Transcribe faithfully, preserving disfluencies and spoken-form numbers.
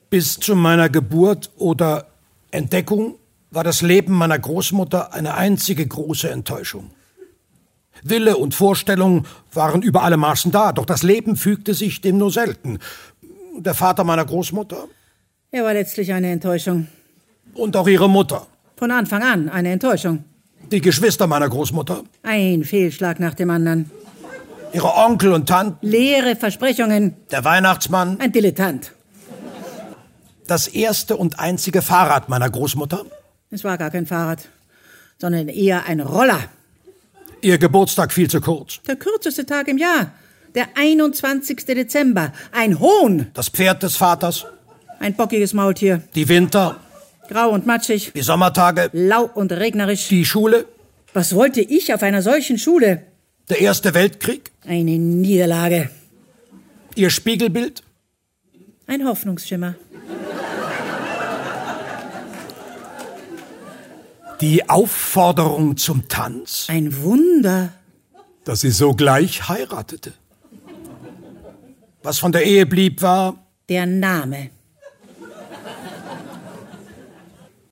Bis zu meiner Geburt oder Entdeckung war das Leben meiner Großmutter eine einzige große Enttäuschung. Wille und Vorstellung waren über alle Maßen da, doch das Leben fügte sich dem nur selten. Der Vater meiner Großmutter? Er war letztlich eine Enttäuschung. Und auch ihre Mutter? Von Anfang an eine Enttäuschung. Die Geschwister meiner Großmutter? Ein Fehlschlag nach dem anderen. Ihre Onkel und Tanten? Leere Versprechungen. Der Weihnachtsmann? Ein Dilettant. Das erste und einzige Fahrrad meiner Großmutter? Es war gar kein Fahrrad, sondern eher ein Roller. Ihr Geburtstag viel zu kurz. Der kürzeste Tag im Jahr. Der einundzwanzigste Dezember. Ein Hohn. Das Pferd des Vaters? Ein bockiges Maultier. Die Winter? Grau und matschig. Die Sommertage? Lau und regnerisch. Die Schule? Was wollte ich auf einer solchen Schule? Der Erste Weltkrieg? Eine Niederlage. Ihr Spiegelbild? Ein Hoffnungsschimmer. Die Aufforderung zum Tanz? Ein Wunder. Dass sie sogleich heiratete. Was von der Ehe blieb, war... Der Name.